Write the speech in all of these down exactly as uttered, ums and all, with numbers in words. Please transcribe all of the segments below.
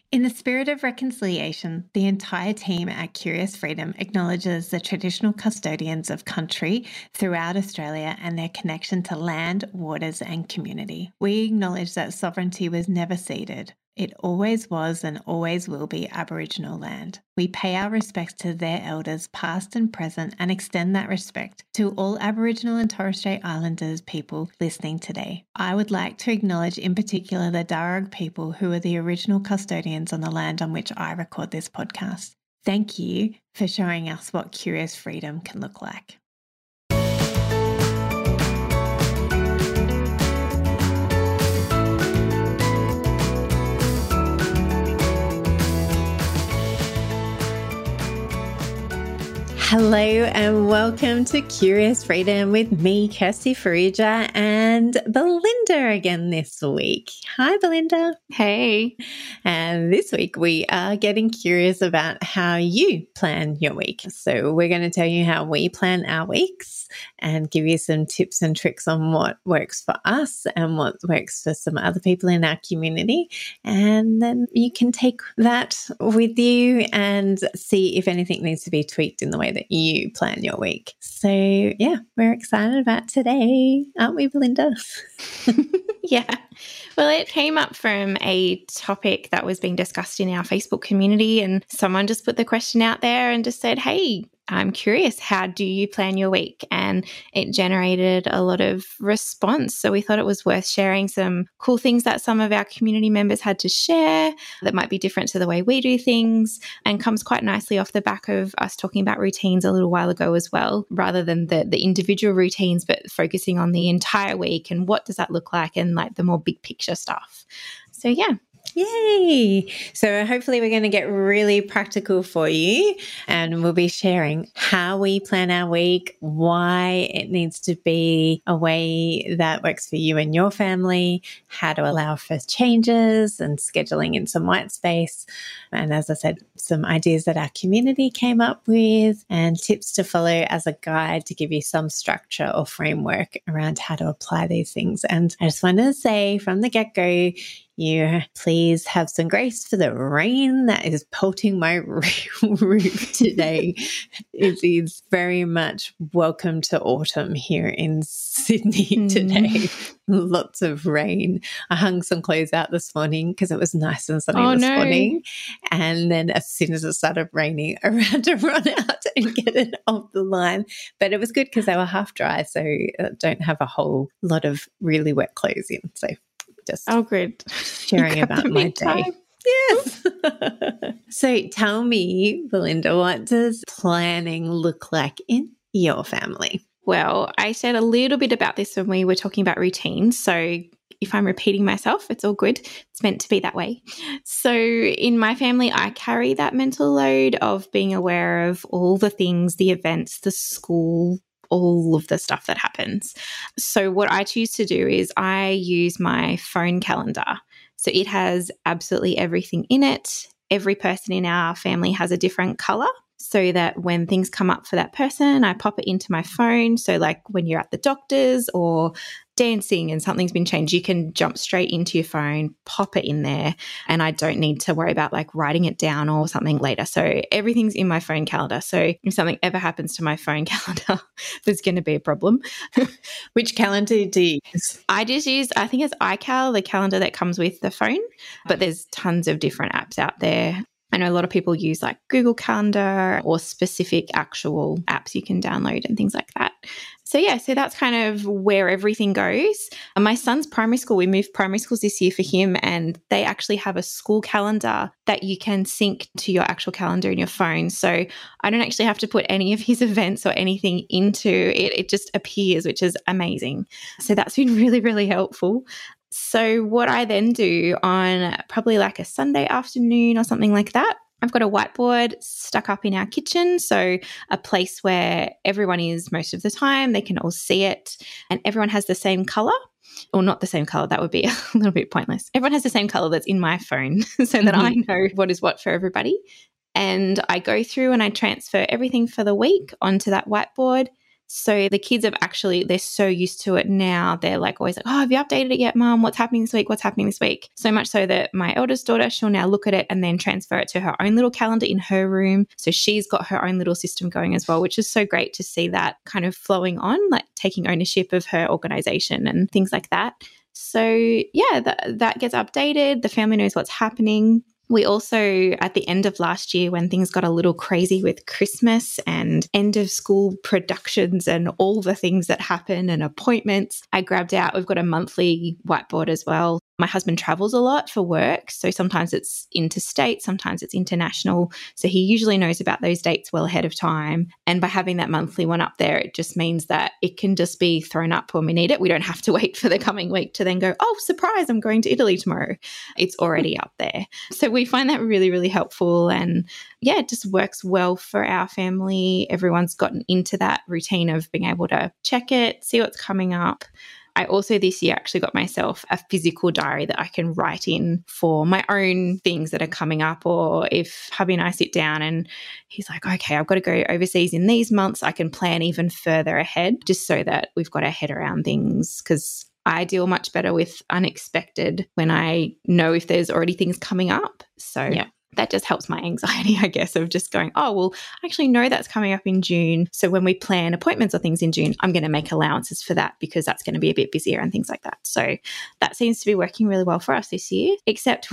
In the spirit of reconciliation, the entire team at Curious Freedom acknowledges the traditional custodians of country throughout Australia and their connection to land, waters, and community. We acknowledge that sovereignty was never ceded. It always was and always will be Aboriginal land. We pay our respects to their elders, past and present, and extend that respect to all Aboriginal and Torres Strait Islanders people listening today. I would like to acknowledge in particular the Darug people who are the original custodians on the land on which I record this podcast. Thank you for showing us what Curious Freedom can look like. Hello and welcome to Curious Freedom with me, Kirsty Farrugia, and Belinda again this week. Hi, Belinda. Hey. And this week we are getting curious about how you plan your week. So we're going to tell you how we plan our weeks and give you some tips and tricks on what works for us and what works for some other people in our community. And then you can take that with you and see if anything needs to be tweaked in the way that you plan your week. So yeah, we're excited about today, aren't we, Belinda? Yeah. Well, it came up from a topic that was being discussed in our Facebook community, and someone just put the question out there and just said, hey, I'm curious, how do you plan your week? And it generated a lot of response. So we thought it was worth sharing some cool things that some of our community members had to share that might be different to the way we do things, and comes quite nicely off the back of us talking about routines a little while ago as well, rather than the, the individual routines, but focusing on the entire week and what does that look like and like the more big picture stuff. So yeah. Yay! So hopefully we're going to get really practical for you, and we'll be sharing how we plan our week, why it needs to be a way that works for you and your family, how to allow for changes and scheduling in some white space. And as I said, some ideas that our community came up with and tips to follow as a guide to give you some structure or framework around how to apply these things. And I just wanted to say from the get-go, you please have some grace for the rain that is pelting my roof today. It is very much welcome to autumn here in Sydney mm. today. Lots of rain. I hung some clothes out this morning because it was nice and sunny oh, this no. morning. And then as soon as it started raining, I ran to run out and get it off the line. But it was good because they were half dry, so I don't have a whole lot of really wet clothes in. So just oh, good. sharing about my day. Yes. So tell me, Belinda, what does planning look like in your family? Well, I said a little bit about this when we were talking about routines. So if I'm repeating myself, it's all good. It's meant to be that way. So in my family, I carry that mental load of being aware of all the things, the events, the school, all of the stuff that happens. So what I choose to do is I use my phone calendar. So it has absolutely everything in it. Every person in our family has a different color, so that when things come up for that person, I pop it into my phone. So like when you're at the doctor's or dancing and something's been changed, you can jump straight into your phone, pop it in there, and I don't need to worry about like writing it down or something later. So everything's in my phone calendar. So if something ever happens to my phone calendar, there's going to be a problem. Which calendar do you use? I just use, I think it's iCal, the calendar that comes with the phone, but there's tons of different apps out there. I know a lot of people use like Google Calendar or specific actual apps you can download and things like that. So yeah, so that's kind of where everything goes. And my son's primary school, we moved primary schools this year for him, and they actually have a school calendar that you can sync to your actual calendar in your phone. So I don't actually have to put any of his events or anything into it. It just appears, which is amazing. So that's been really, really helpful. So what I then do on probably like a Sunday afternoon or something like that, I've got a whiteboard stuck up in our kitchen, so a place where everyone is most of the time. They can all see it, and everyone has the same colour. Or not the same colour, that would be a little bit pointless. Everyone has the same colour that's in my phone so that mm-hmm. I know what is what for everybody. And I go through and I transfer everything for the week onto that whiteboard, So the kids have actually, they're so used to it now. They're like always like, oh, have you updated it yet, Mum? What's happening this week? What's happening this week? So much so that my eldest daughter, she'll now look at it and then transfer it to her own little calendar in her room. So she's got her own little system going as well, which is so great to see that kind of flowing on, like taking ownership of her organization and things like that. So yeah, that, that gets updated. The family knows what's happening. We also, at the end of last year, when things got a little crazy with Christmas and end of school productions and all the things that happen and appointments, I grabbed out, we've got a monthly whiteboard as well. My husband travels a lot for work. So sometimes it's interstate, sometimes it's international. So he usually knows about those dates well ahead of time. And by having that monthly one up there, it just means that it can just be thrown up when we need it. We don't have to wait for the coming week to then go, oh, surprise, I'm going to Italy tomorrow. It's already up there. So we find that really, really helpful. And yeah, it just works well for our family. Everyone's gotten into that routine of being able to check it, see what's coming up. I also this year actually got myself a physical diary that I can write in for my own things that are coming up, or if hubby and I sit down and he's like, okay, I've got to go overseas in these months, I can plan even further ahead just so that we've got our head around things, because I deal much better with unexpected when I know if there's already things coming up. So yeah. That just helps my anxiety, I guess, of just going, oh, well, I actually know that's coming up in June. So when we plan appointments or things in June, I'm going to make allowances for that because that's going to be a bit busier and things like that. So that seems to be working really well for us this year, except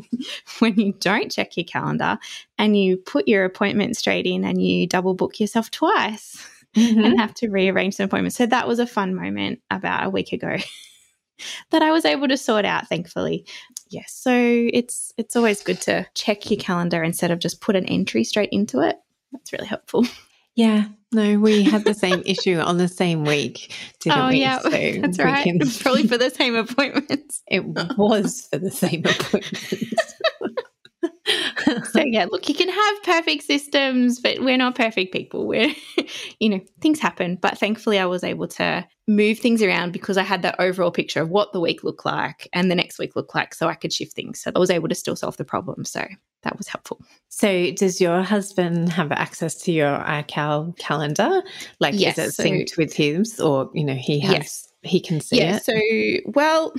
when you don't check your calendar and you put your appointment straight in and you double book yourself twice mm-hmm. and have to rearrange some appointments. So that was a fun moment about a week ago that I was able to sort out, thankfully. Yes, so it's it's always good to check your calendar instead of just put an entry straight into it. That's really helpful. Yeah, no, we had the same issue on the same week, didn't oh, we? yeah, so that's right. Can... It was probably for the same appointments. It was for the same appointments. So, yeah, look, you can have perfect systems, but we're not perfect people. We're, you know, things happen. But thankfully I was able to move things around because I had that overall picture of what the week looked like and the next week looked like, so I could shift things. So I was able to still solve the problem. So that was helpful. So does your husband have access to your iCal calendar? Like, yes, is it so, synced with his, or, you know, he has, yes. he can see yeah, it? So, well...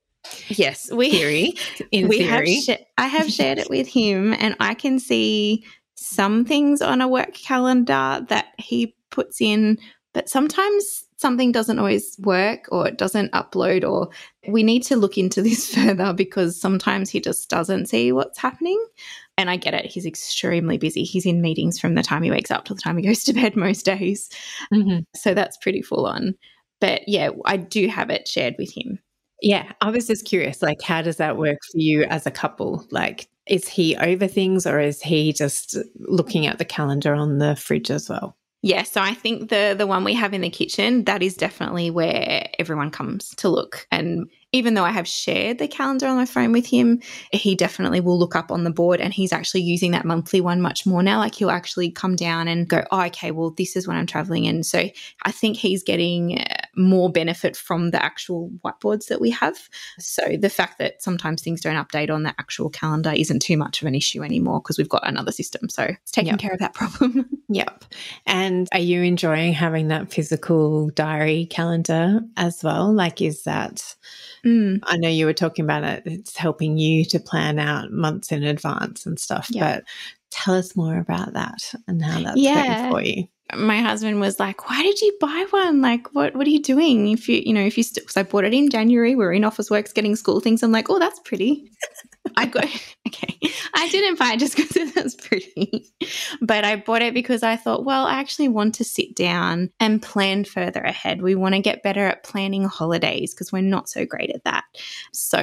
Yes, we theory. In we theory, have sh- I have shared it with him, and I can see some things on a work calendar that he puts in, but sometimes something doesn't always work, or it doesn't upload, or we need to look into this further because sometimes he just doesn't see what's happening. And I get it; he's extremely busy. He's in meetings from the time he wakes up to the time he goes to bed most days, mm-hmm. so that's pretty full on. But yeah, I do have it shared with him. Yeah, I was just curious, like, how does that work for you as a couple? Like, is he over things, or is he just looking at the calendar on the fridge as well? Yeah, so I think the the one we have in the kitchen, that is definitely where everyone comes to look. And even though I have shared the calendar on my phone with him, he definitely will look up on the board, and he's actually using that monthly one much more now. Like, he'll actually come down and go, oh, okay, well, this is when I'm traveling. And so I think he's getting more benefit from the actual whiteboards that we have. So the fact that sometimes things don't update on the actual calendar isn't too much of an issue anymore because we've got another system. So it's taking yep. care of that problem. Yep. And are you enjoying having that physical diary calendar as well? Like, is that... Mm. I know you were talking about it. It's helping you to plan out months in advance and stuff, yeah. but tell us more about that and how that's yeah. going for you. My husband was like, why did you buy one? Like, what, what are you doing? If you, you know, if you still, because I bought it in January, we were in office works getting school things. I'm like, oh, that's pretty. I got, okay. I didn't buy it just because it was pretty, but I bought it because I thought, well, I actually want to sit down and plan further ahead. We want to get better at planning holidays because we're not so great at that. So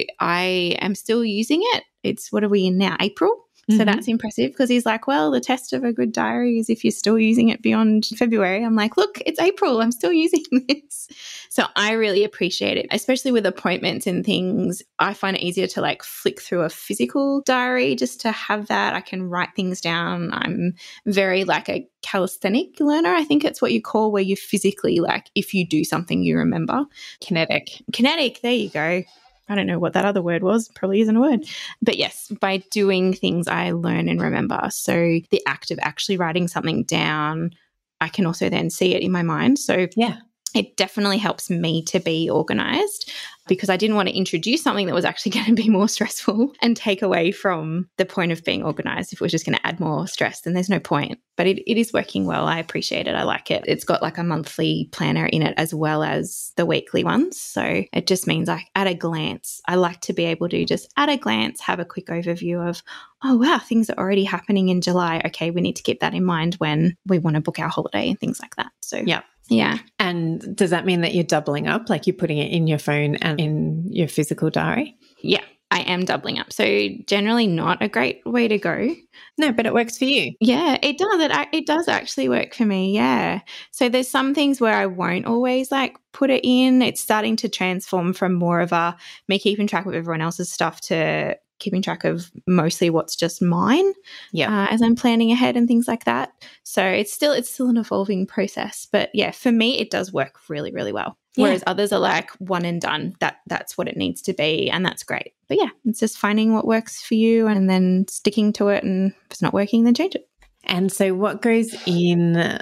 I am still using it. It's, what are we in now? April? So mm-hmm. that's impressive because he's like, well, the test of a good diary is if you're still using it beyond February. I'm like, look, it's April. I'm still using this. So I really appreciate it, especially with appointments and things. I find it easier to like flick through a physical diary just to have that. I can write things down. I'm very like a calisthenic learner. I think it's what you call where you physically, like, if you do something, you remember. Kinetic. Kinetic. There you go. I don't know what that other word was. Probably isn't a word. But yes, by doing things, I learn and remember. So the act of actually writing something down, I can also then see it in my mind. So yeah. It definitely helps me to be organized because I didn't want to introduce something that was actually going to be more stressful and take away from the point of being organized. If it was just going to add more stress, then there's no point. But it, it is working well. I appreciate it. I like it. It's got like a monthly planner in it as well as the weekly ones. So it just means like at a glance, I like to be able to just at a glance have a quick overview of, oh, wow, things are already happening in July. Okay, we need to keep that in mind when we want to book our holiday and things like that. So yeah. Yeah. And does that mean that you're doubling up, like you're putting it in your phone and in your physical diary? Yeah, I am doubling up. So generally not a great way to go. No, but it works for you. Yeah, it does. It, it does actually work for me, yeah. So there's some things where I won't always like put it in. It's starting to transform from more of a me keeping track of everyone else's stuff to keeping track of mostly what's just mine yeah. uh, as I'm planning ahead and things like that. So it's still it's still an evolving process. But yeah, for me, it does work really, really well. Yeah. Whereas others are like one and done. That That's what it needs to be and that's great. But yeah, it's just finding what works for you and then sticking to it, and if it's not working, then change it. And so what goes in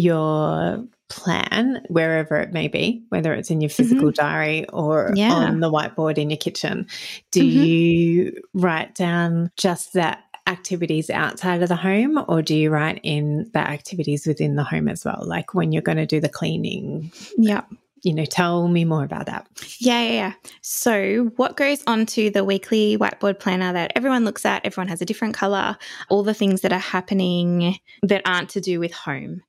your plan, wherever it may be, whether it's in your physical mm-hmm. diary or yeah. on the whiteboard in your kitchen, do mm-hmm. you write down just that activities outside of the home, or do you write in the activities within the home as well? Like when you're going to do the cleaning? Yeah. You know, tell me more about that. Yeah, yeah, yeah. So what goes onto the weekly whiteboard planner that everyone looks at, everyone has a different colour, all the things that are happening that aren't to do with home.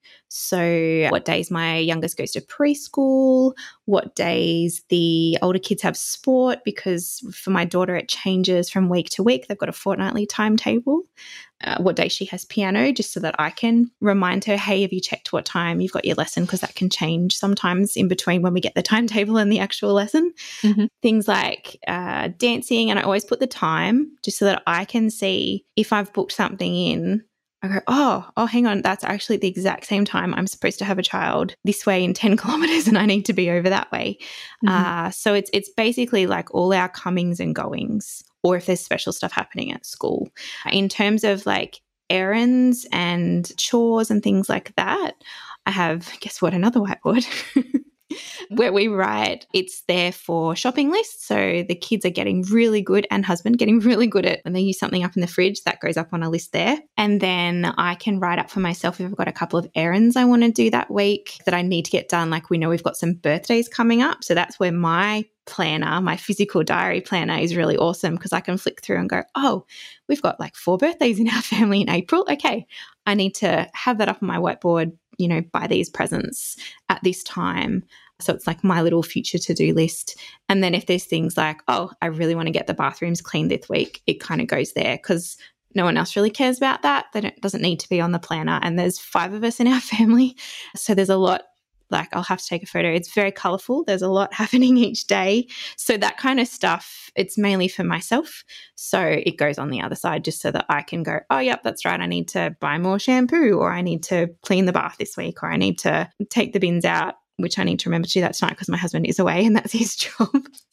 So what days my youngest goes to preschool, what days the older kids have sport, because for my daughter it changes from week to week. They've got a fortnightly timetable. Uh, what day she has piano, just so that I can remind her, hey, have you checked what time you've got your lesson? Because that can change sometimes in between when we get the timetable and the actual lesson. Mm-hmm. Things like uh, dancing, and I always put the time just so that I can see if I've booked something in. I go, oh, oh, hang on, that's actually the exact same time I'm supposed to have a child this way in ten kilometres and I need to be over that way. Mm-hmm. Uh, so it's it's basically like all our comings and goings, or if there's special stuff happening at school. In terms of like errands and chores and things like that, I have, guess what, another whiteboard. Where we write, it's there for shopping lists. So the kids are getting really good, and husband getting really good at when they use something up in the fridge, that goes up on a list there. And then I can write up for myself if I've got a couple of errands I want to do that week that I need to get done. Like we know we've got some birthdays coming up. So that's where my planner, my physical diary planner is really awesome, because I can flick through and go, oh, we've got like four birthdays in our family in April. Okay, I need to have that up on my whiteboard, you know, buy these presents at this time. So it's like my little future to-do list. And then if there's things like, oh, I really want to get the bathrooms cleaned this week, it kind of goes there, because no one else really cares about that. That it doesn't need to be on the planner. And there's five of us in our family. So there's a lot. Like I'll have to take a photo. It's very colourful. There's a lot happening each day. So that kind of stuff, it's mainly for myself. So it goes on the other side just so that I can go, oh, yep, that's right. I need to buy more shampoo, or I need to clean the bath this week, or I need to take the bins out, which I need to remember to do that tonight because my husband is away and that's his job.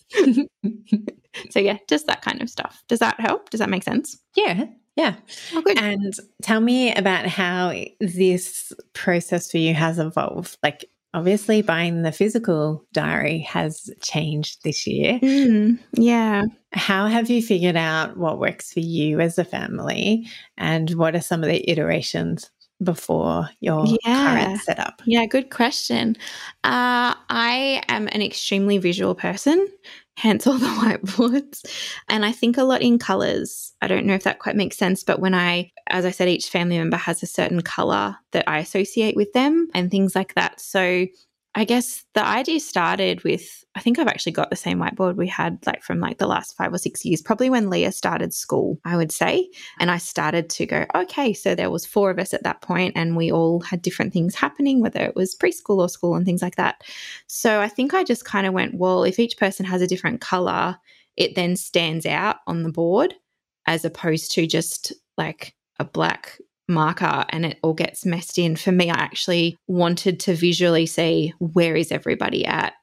So, yeah, just that kind of stuff. Does that help? Does that make sense? Yeah. Yeah. Oh, good. And tell me about how this process for you has evolved. Like, obviously, buying the physical diary has changed this year. Mm, yeah. How have you figured out what works for you as a family, and what are some of the iterations before your yeah. current setup? Yeah, good question. Uh, I am an extremely visual person, hence all the whiteboards. And I think a lot in colours. I don't know if that quite makes sense, but when I, as I said, each family member has a certain colour that I associate with them and things like that. So I guess the idea started with, I think I've actually got the same whiteboard we had like from like the last five or six years, probably when Leah started school, I would say. And I started to go, okay, so there was four of us at that point and we all had different things happening, whether it was preschool or school and things like that. So I think I just kind of went, well, if each person has a different colour, it then stands out on the board as opposed to just like a black marker and it all gets messed in. For me, I actually wanted to visually see where is everybody at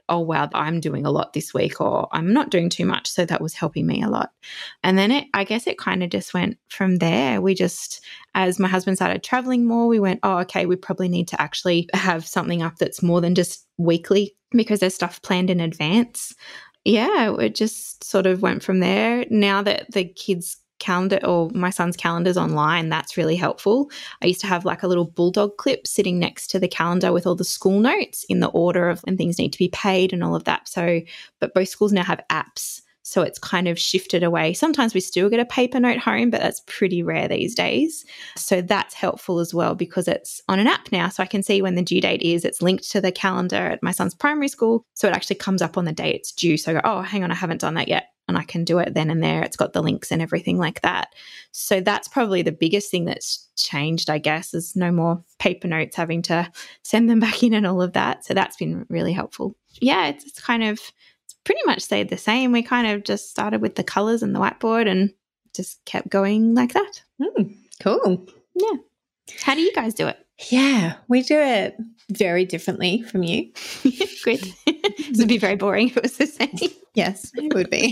oh, wow, I'm doing a lot this week, or I'm not doing too much. So that was helping me a lot. And then it, I guess it kind of just went from there. We just, as my husband started traveling more, we went, oh, okay, we probably need to actually have something up that's more than just weekly because there's stuff planned in advance. Yeah, it just sort of went from there. Now that the kids' calendar or my son's calendar's online, that's really helpful. I used to have like a little bulldog clip sitting next to the calendar with all the school notes in the order of when things need to be paid and all of that. So, but both schools now have apps. So it's kind of shifted away. Sometimes we still get a paper note home, but that's pretty rare these days. So that's helpful as well because it's on an app now. So I can see when the due date is. It's linked to the calendar at my son's primary school. So it actually comes up on the day it's due. So I go, oh, hang on, I haven't done that yet. And I can do it then and there. It's got the links and everything like that. So that's probably the biggest thing that's changed, I guess, is no more paper notes having to send them back in and all of that. So that's been really helpful. Yeah, it's, it's kind of pretty much stayed the same. We kind of just started with the colours and the whiteboard and just kept going like that. Mm, cool. Yeah. How do you guys do it? Yeah, we do it very differently from you. Good. This would be very boring if it was the same. Yes, it would be.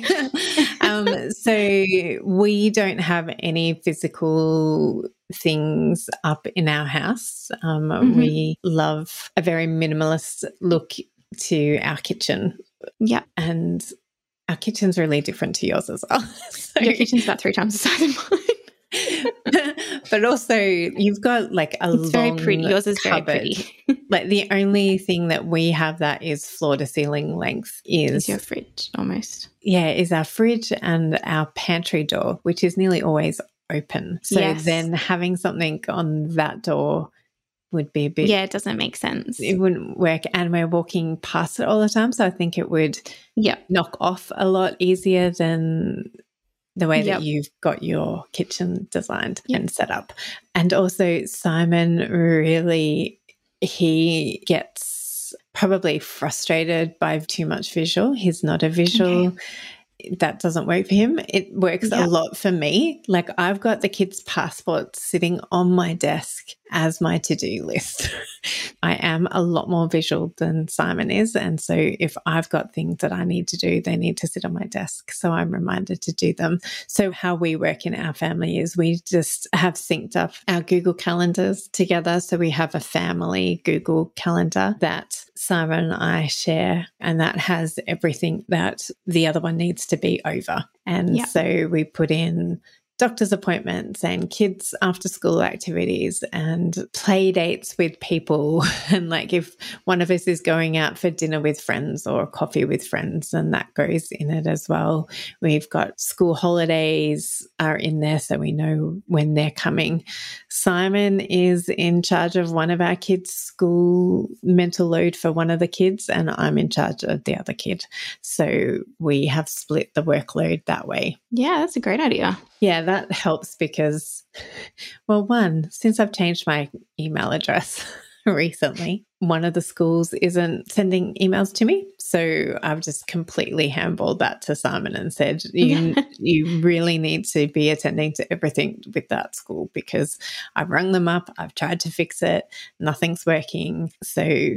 um, so we don't have any physical things up in our house. Um, mm-hmm. We love a very minimalist look to our kitchen. Yeah. And our kitchen's really different to yours as well. So, your kitchen's about three times the size of mine. But also you've got like a it's long very pretty. Yours is cupboard. Very pretty. Like the only thing that we have that is floor to ceiling length is, is your fridge almost. Yeah, is our fridge and our pantry door, which is nearly always open. So yes. then having something on that door would be a bit... Yeah, it doesn't make sense. It wouldn't work. And we're walking past it all the time. So I think it would yep. knock off a lot easier than the way yep. that you've got your kitchen designed yep. and set up. And also Simon really, he gets probably frustrated by too much visual. He's not a visual... Okay. That doesn't work for him. It works yep. a lot for me. Like I've got the kids' passports sitting on my desk as my to-do list. I am a lot more visual than Simon is. And so if I've got things that I need to do, they need to sit on my desk. So I'm reminded to do them. So how we work in our family is we just have synced up our Google calendars together. So we have a family Google calendar that Simon and I share, and that has everything that the other one needs to be over. And yep. so we put in doctor's appointments and kids after school activities and play dates with people. And like if one of us is going out for dinner with friends or coffee with friends, and that goes in it as well. We've got school holidays are in there so we know when they're coming. Simon is in charge of one of our kids' school mental load for one of the kids, and I'm in charge of the other kid. So we have split the workload that way. Yeah, that's a great idea. Yeah, that helps because, well, one, since I've changed my email address recently, one of the schools isn't sending emails to me. So I've just completely handballed that to Simon and said, you, you really need to be attending to everything with that school because I've rung them up, I've tried to fix it, nothing's working. So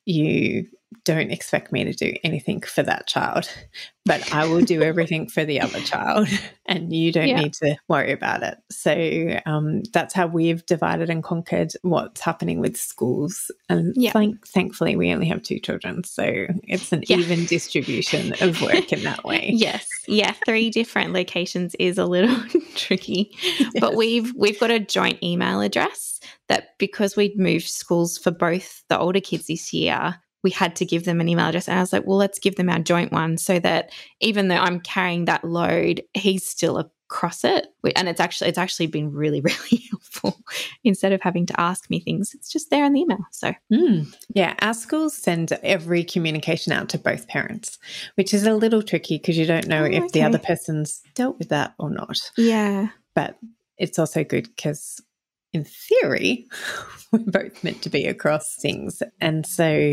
you don't expect me to do anything for that child, but I will do everything for the other child and you don't yeah. need to worry about it. So um, that's how we've divided and conquered what's happening with schools. And yeah. thank- thankfully we only have two children, so it's an yeah. even distribution of work in that way. Yes. Yeah. Three different locations is a little tricky, yes. but we've, we've got a joint email address that because we'd moved schools for both the older kids this year, we had to give them an email address. And I was like, well, let's give them our joint one so that even though I'm carrying that load, he's still across it. And it's actually it's actually been really, really helpful. Instead of having to ask me things, it's just there in the email. So mm. yeah, our schools send every communication out to both parents, which is a little tricky because you don't know oh, if okay. the other person's dealt with that or not. Yeah. But it's also good because in theory, we're both meant to be across things. And so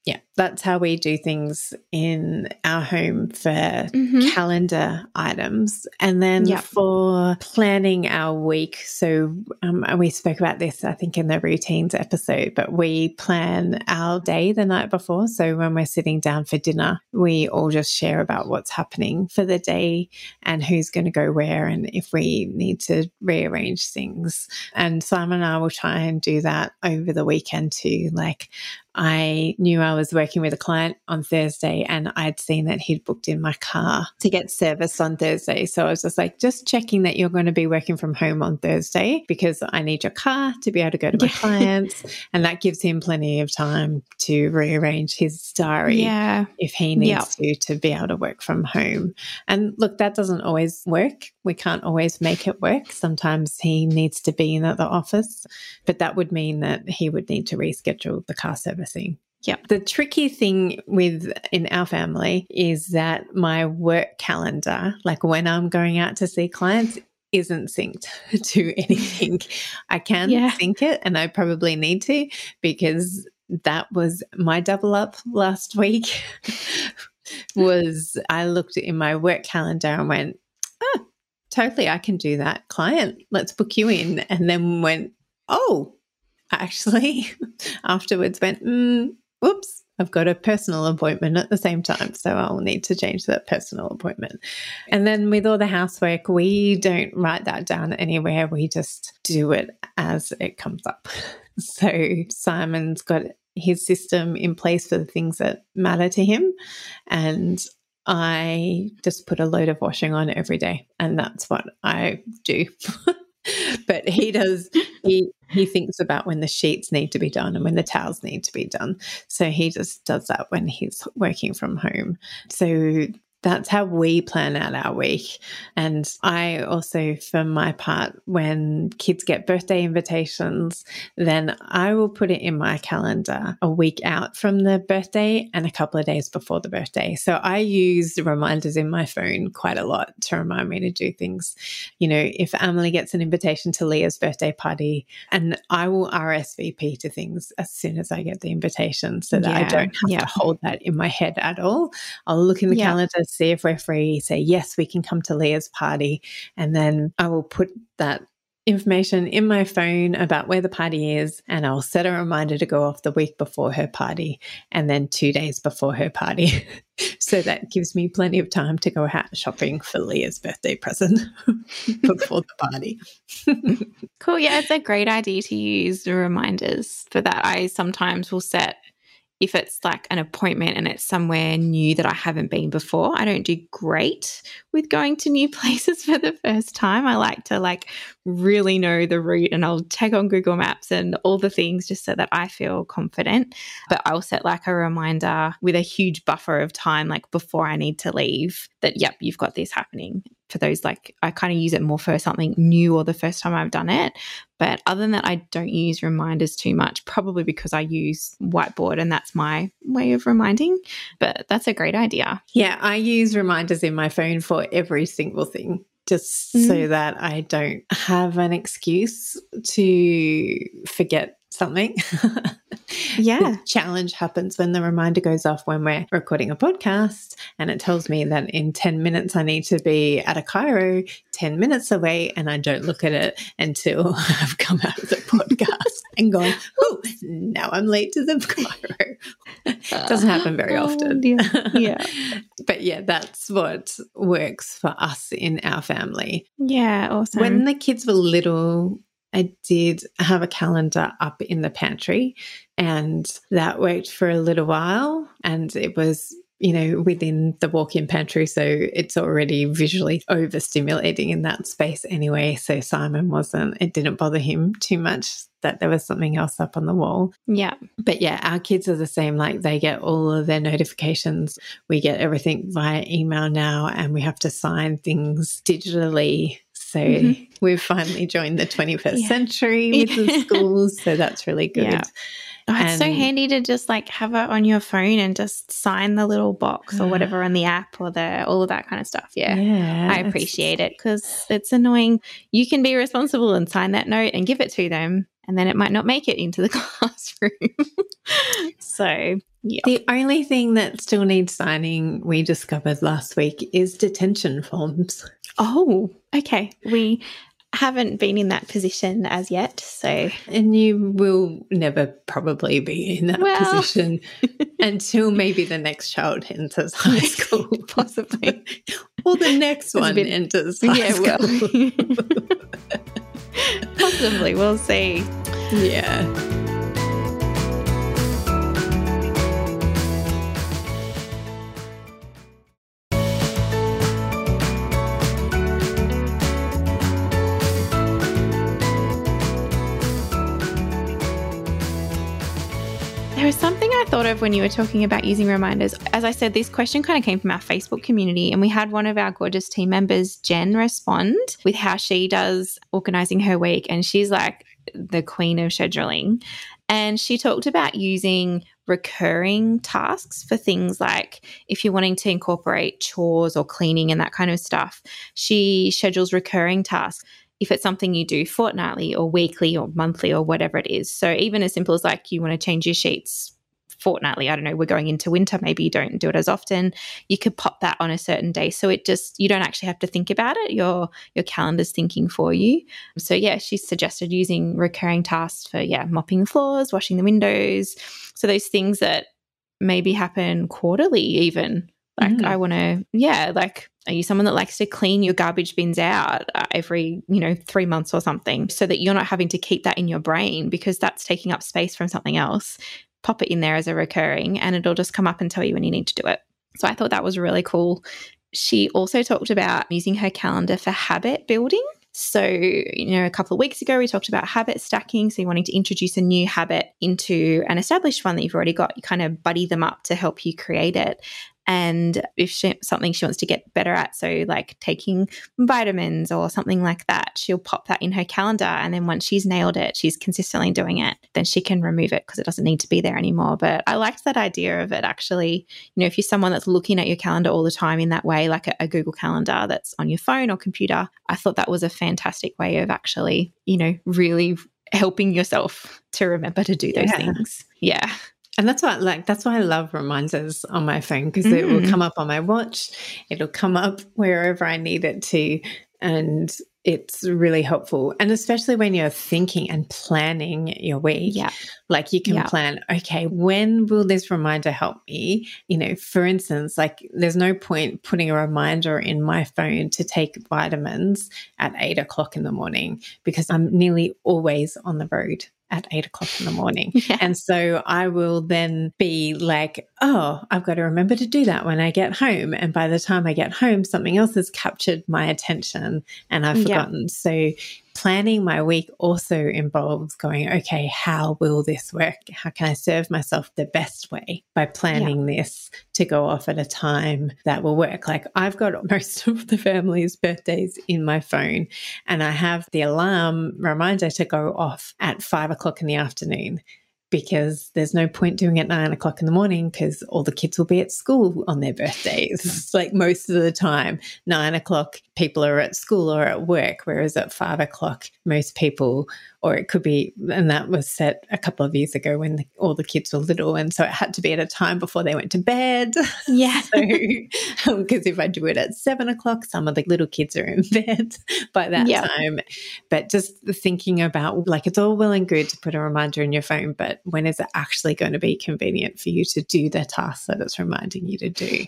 Yeah, that's how we do things in our home for Mm-hmm. calendar items. And then Yep. for planning our week, so um, we spoke about this, I think, in the routines episode, but we plan our day the night before. So when we're sitting down for dinner, we all just share about what's happening for the day and who's going to go where and if we need to rearrange things. And Simon and I will try and do that over the weekend too. Like, I knew I was working with a client on Thursday and I'd seen that he'd booked in my car to get serviced on Thursday. So I was just like, just checking that you're going to be working from home on Thursday because I need your car to be able to go to my clients. And that gives him plenty of time to rearrange his diary Yeah. if he needs yep. to, to be able to work from home. And look, that doesn't always work. We can't always make it work. Sometimes he needs to be in at the office, but that would mean that he would need to reschedule the car service. Yeah. The tricky thing with in our family is that my work calendar, like when I'm going out to see clients, isn't synced to anything. I can yeah. sync it and I probably need to because that was my double up last week was I looked in my work calendar and went, oh, totally, I can do that. Client, let's book you in. And then went, oh, actually afterwards went, mm, whoops, I've got a personal appointment at the same time, so I'll need to change that personal appointment. And then with all the housework, we don't write that down anywhere. We just do it as it comes up. So Simon's got his system in place for the things that matter to him, and I just put a load of washing on every day, and that's what I do. But he does, he he thinks about when the sheets need to be done and when the towels need to be done. So he just does that when he's working from home. So that's how we plan out our week. And I also, for my part, when kids get birthday invitations, then I will put it in my calendar a week out from the birthday and a couple of days before the birthday. So I use reminders in my phone quite a lot to remind me to do things. You know, if Emily gets an invitation to Leah's birthday party, and I will R S V P to things as soon as I get the invitation so that yeah, I don't have yeah. to hold that in my head at all. I'll look in the yeah. calendar, see if we're free, say, yes, we can come to Leah's party. And then I will put that information in my phone about where the party is, and I'll set a reminder to go off the week before her party and then two days before her party. So that gives me plenty of time to go out shopping for Leah's birthday present before the party. Cool. Yeah, it's a great idea to use the reminders for that. I sometimes will set, if it's like an appointment and it's somewhere new that I haven't been before, I don't do great with going to new places for the first time. I like to like really know the route, and I'll check on Google Maps and all the things just so that I feel confident. But I'll set like a reminder with a huge buffer of time, like before I need to leave, that, yep, you've got this happening. For those, like, I kind of use it more for something new or the first time I've done it. But other than that, I don't use reminders too much, probably because I use whiteboard and that's my way of reminding. But that's a great idea. Yeah, I use reminders in my phone for every single thing, just mm. so that I don't have an excuse to forget something. Yeah. The challenge happens when the reminder goes off when we're recording a podcast, and it tells me that in ten minutes I need to be at a chiro ten minutes away, and I don't look at it until I've come out of the podcast and gone, oh, now I'm late to the chiro. It doesn't happen very oh, often. Dear. Yeah. But yeah, that's what works for us in our family. Yeah, awesome. When the kids were little, I did have a calendar up in the pantry, and that worked for a little while, and it was, you know, within the walk-in pantry, so it's already visually overstimulating in that space anyway, so Simon wasn't, it didn't bother him too much that there was something else up on the wall. Yeah. But yeah, our kids are the same. Like, they get all of their notifications. We get everything via email now, and we have to sign things digitally. So mm-hmm. we've finally joined the twenty-first yeah. century with yeah. the schools. So that's really good. Yeah. Oh, it's and, so handy to just like have it on your phone and just sign the little box or whatever on the app or the all of that kind of stuff. Yeah, yeah I appreciate it because it's annoying. You can be responsible and sign that note and give it to them, and then it might not make it into the classroom. room. So, yeah. The only thing that still needs signing, we discovered last week, is detention forms. Oh, okay. We haven't been in that position as yet, so. And you will never probably be in that Well. position until maybe the next child enters high school. Possibly. Or the next one bit, enters high yeah, school. Well. Possibly. We'll see. Yeah. There was something I thought of when you were talking about using reminders. As I said, this question kind of came from our Facebook community, and we had one of our gorgeous team members, Jen, respond with how she does organising her week, and she's like the queen of scheduling. And she talked about using recurring tasks for things like if you're wanting to incorporate chores or cleaning and that kind of stuff, she schedules recurring tasks. If it's something you do fortnightly or weekly or monthly or whatever it is. So even as simple as like you want to change your sheets fortnightly, I don't know, we're going into winter, maybe you don't do it as often, you could pop that on a certain day. So it just, you don't actually have to think about it. Your your calendar's thinking for you. So yeah, she suggested using recurring tasks for, yeah, mopping the floors, washing the windows. So those things that maybe happen quarterly even. Like mm. I want to, yeah, like are you someone that likes to clean your garbage bins out uh, every, you know, three months or something so that you're not having to keep that in your brain because that's taking up space from something else? Pop it in there as a recurring and it'll just come up and tell you when you need to do it. So I thought that was really cool. She also talked about using her calendar for habit building. So, you know, a couple of weeks ago, we talked about habit stacking. So you're wanting to introduce a new habit into an established one that you've already got. You kind of buddy them up to help you create it. And if she, something she wants to get better at, so like taking vitamins or something like that, she'll pop that in her calendar. And then once she's nailed it, she's consistently doing it, then she can remove it because it doesn't need to be there anymore. But I liked that idea of it actually, you know, if you're someone that's looking at your calendar all the time in that way, like a, a Google Calendar that's on your phone or computer, I thought that was a fantastic way of actually, you know, really helping yourself to remember to do those yeah. things. Yeah. And that's why, like, that's why I love reminders on my phone because mm. it will come up on my watch. It'll come up wherever I need it to. And it's really helpful. And especially when you're thinking and planning your week, yeah. like you can yeah. plan, okay, when will this reminder help me? You know, for instance, like there's no point putting a reminder in my phone to take vitamins at eight o'clock in the morning because I'm nearly always on the road at eight o'clock in the morning. Yeah. And so I will then be like, oh, I've got to remember to do that when I get home. And by the time I get home, something else has captured my attention and I've forgotten. Yeah. So planning my week also involves going, okay, how will this work? How can I serve myself the best way by planning yeah. this to go off at a time that will work? Like I've got most of the family's birthdays in my phone and I have the alarm reminder to go off at five o'clock in the afternoon because there's no point doing it at nine o'clock in the morning because all the kids will be at school on their birthdays. Like most of the time, nine o'clock, people are at school or at work, whereas at five o'clock, most people, or it could be, and that was set a couple of years ago when the, all the kids were little. And so it had to be at a time before they went to bed. Yeah. so, because if I do it at seven o'clock, some of the little kids are in bed by that yep. time. But just thinking about, like, it's all well and good to put a reminder in your phone, but when is it actually going to be convenient for you to do the task that it's reminding you to do?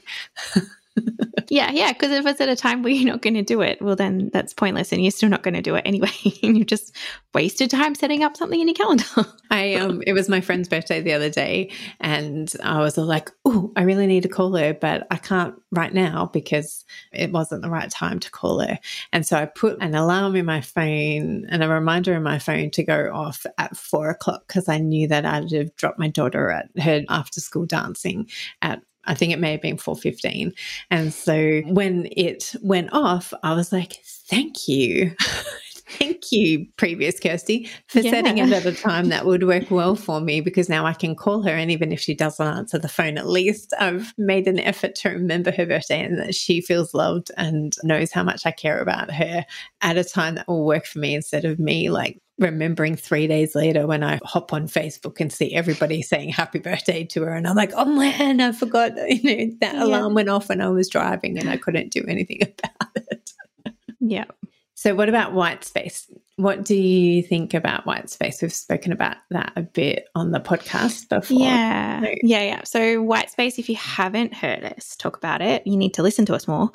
Yeah, yeah, because if it's at a time where you're not going to do it, well, then that's pointless and you're still not going to do it anyway. And you've just wasted time setting up something in your calendar. I um, It was my friend's birthday the other day and I was like, oh, I really need to call her, but I can't right now because it wasn't the right time to call her. And so I put an alarm in my phone and a reminder in my phone to go off at four o'clock because I knew that I'd have dropped my daughter at her after school dancing at I think it may have been four fifteen. And so when it went off, I was like, thank you. Thank you, previous Kirsty, for yeah. setting it at a time that would work well for me because now I can call her. And even if she doesn't answer the phone, at least I've made an effort to remember her birthday and that she feels loved and knows how much I care about her at a time that will work for me instead of me like remembering three days later when I hop on Facebook and see everybody saying happy birthday to her. And I'm like, oh man, I forgot, you know, that Yeah. alarm went off when I was driving and I couldn't do anything about it. Yeah. So what about white space? What do you think about white space? We've spoken about that a bit on the podcast before. Yeah. So, yeah. Yeah. So white space, if you haven't heard us talk about it, you need to listen to us more.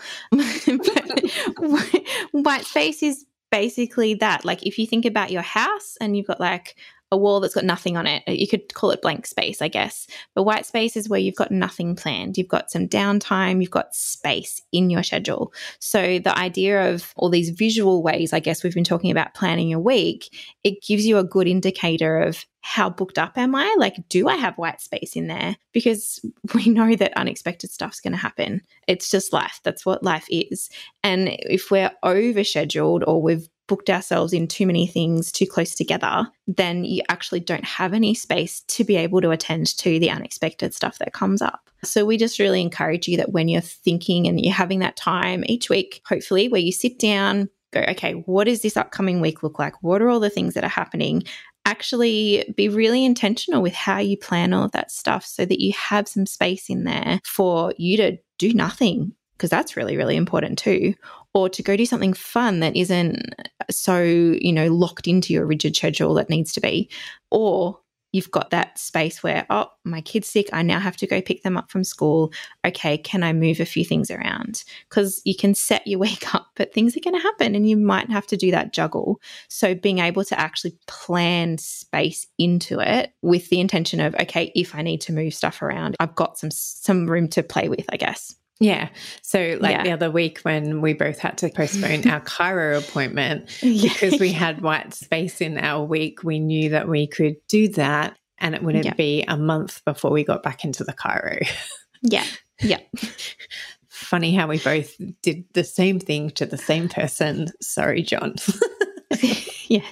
But white space is basically that. Like if you think about your house and you've got like a wall that's got nothing on it, you could call it blank space, I guess. But white space is where you've got nothing planned. You've got some downtime, you've got space in your schedule. So the idea of all these visual ways, I guess we've been talking about planning your week, it gives you a good indicator of how booked up am I? Like, do I have white space in there? Because we know that unexpected stuff's going to happen. It's just life. That's what life is. And if we're overscheduled or we've booked ourselves in too many things too close together, then you actually don't have any space to be able to attend to the unexpected stuff that comes up. So we just really encourage you that when you're thinking and you're having that time each week, hopefully, where you sit down, go, okay, what does this upcoming week look like? What are all the things that are happening? Actually be really intentional with how you plan all of that stuff so that you have some space in there for you to do nothing, because that's really, really important too. Or to go do something fun that isn't so, you know, locked into your rigid schedule that needs to be. Or you've got that space where, oh, my kid's sick, I now have to go pick them up from school. Okay, can I move a few things around? Because you can set your week up, but things are going to happen and you might have to do that juggle. So being able to actually plan space into it with the intention of, okay, if I need to move stuff around, I've got some some room to play with, I guess. Yeah. So like Yeah. the other week when we both had to postpone our chiro appointment Yeah. because we had white space in our week, we knew that we could do that and it wouldn't Yeah. be a month before we got back into the chiro. Yeah. Yeah. Funny how we both did the same thing to the same person. Sorry, John. Yeah.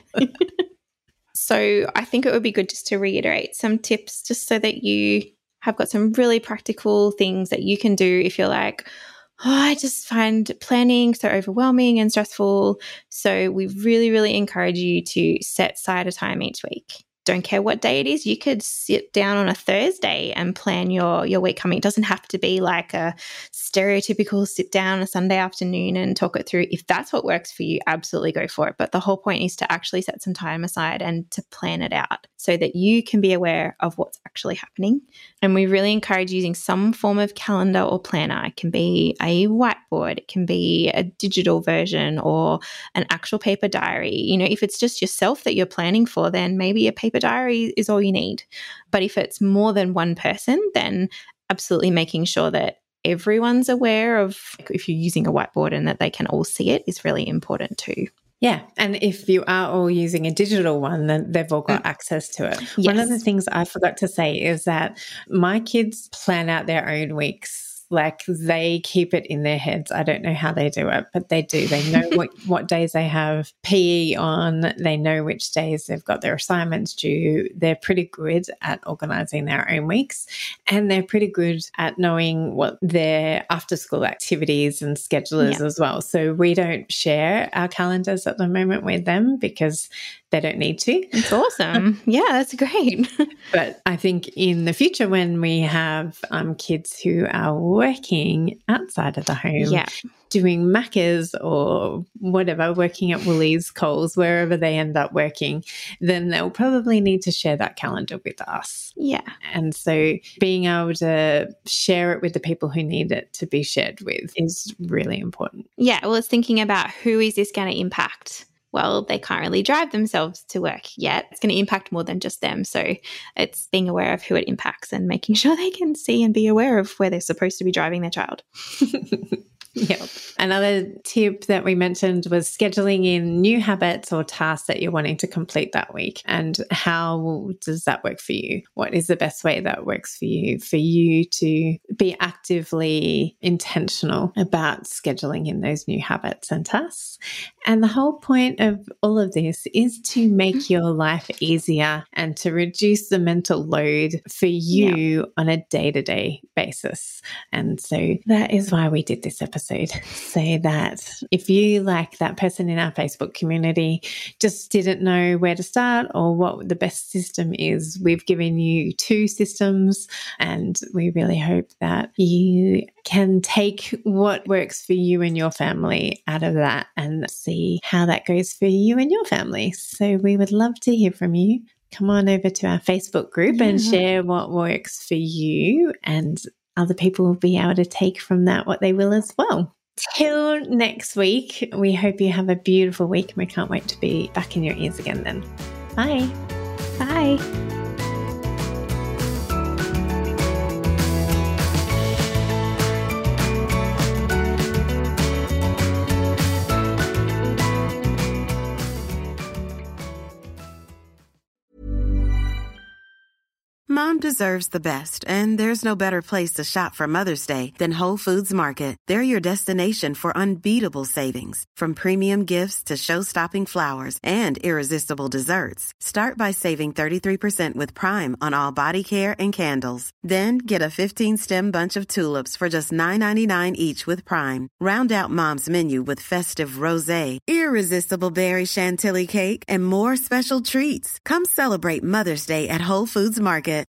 So I think it would be good just to reiterate some tips just so that you have got some really practical things that you can do if you're like, oh, I just find planning so overwhelming and stressful. So we really, really encourage you to set aside a time each week. Don't care what day it is. You could sit down on a Thursday and plan your, your week coming. It doesn't have to be like a stereotypical sit down a Sunday afternoon and talk it through. If that's what works for you, absolutely go for it. But the whole point is to actually set some time aside and to plan it out so that you can be aware of what's actually happening. And we really encourage using some form of calendar or planner. It can be a whiteboard, it can be a digital version or an actual paper diary. You know, if it's just yourself that you're planning for, then maybe a paper diary is all you need. But if it's more than one person, then absolutely making sure that everyone's aware of if you're using a whiteboard and that they can all see it is really important too. Yeah. And if you are all using a digital one, then they've all got mm. access to it. Yes. One of the things I forgot to say is that my kids plan out their own weeks. Like they keep it in their heads. I don't know how they do it, but they do. They know what, what days they have P E on. They know which days they've got their assignments due. They're pretty good at organising their own weeks, and they're pretty good at knowing what their after-school activities and schedulers yeah. as well. So we don't share our calendars at the moment with them because they don't need to. It's awesome. Yeah, that's great. But I think in the future when we have um, kids who are working outside of the home, yeah. doing Macca's or whatever, working at Woolies, Coles, wherever they end up working, then they'll probably need to share that calendar with us. Yeah. And so being able to share it with the people who need it to be shared with is really important. Yeah. Well, it's thinking about who is this going to impact? Well, they can't really drive themselves to work yet. It's going to impact more than just them. So it's being aware of who it impacts and making sure they can see and be aware of where they're supposed to be driving their child. Yep. Another tip that we mentioned was scheduling in new habits or tasks that you're wanting to complete that week. And how does that work for you? What is the best way that works for you, for you to be actively intentional about scheduling in those new habits and tasks? And the whole point of all of this is to make your life easier and to reduce the mental load for you yeah. on a day-to-day basis. And so that is why we did this episode episode so that if you, like that person in our Facebook community, just didn't know where to start or what the best system is, we've given you two systems, and we really hope that you can take what works for you and your family out of that and see how that goes for you and your family. So we would love to hear from you. Come on over to our Facebook group yeah. and share what works for you, and other people will be able to take from that what they will as well. Till next week, we hope you have a beautiful week, and we can't wait to be back in your ears again then. Bye. Bye. Mom deserves the best, and there's no better place to shop for Mother's Day than Whole Foods Market. They're your destination for unbeatable savings, from premium gifts to show-stopping flowers and irresistible desserts. Start by saving thirty-three percent with Prime on all body care and candles. Then get a fifteen-stem bunch of tulips for just nine ninety-nine each with Prime. Round out Mom's menu with festive rosé, irresistible berry chantilly cake, and more special treats. Come celebrate Mother's Day at Whole Foods Market.